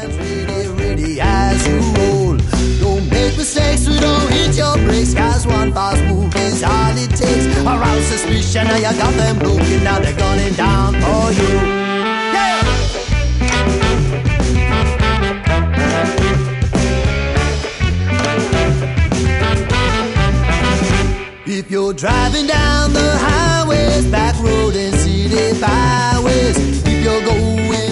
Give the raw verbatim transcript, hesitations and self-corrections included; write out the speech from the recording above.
hands ready, ready as you roll. Don't make mistakes, so don't hit your brakes, cause one fast move is all it takes. Arouse suspicion, and you got them looking, now they're gunning down for you. Yeah! If you're driving down the highways, back road and city byways, if you're going